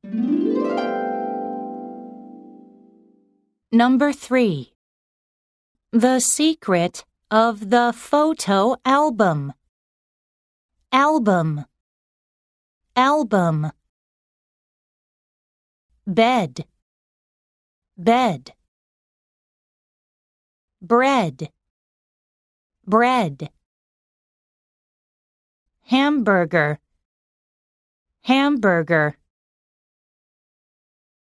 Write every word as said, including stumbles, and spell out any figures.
Number three. The secret of the photo album. Album. Album. Bed. Bed. Bread. Bread. Hamburger. Hamburger.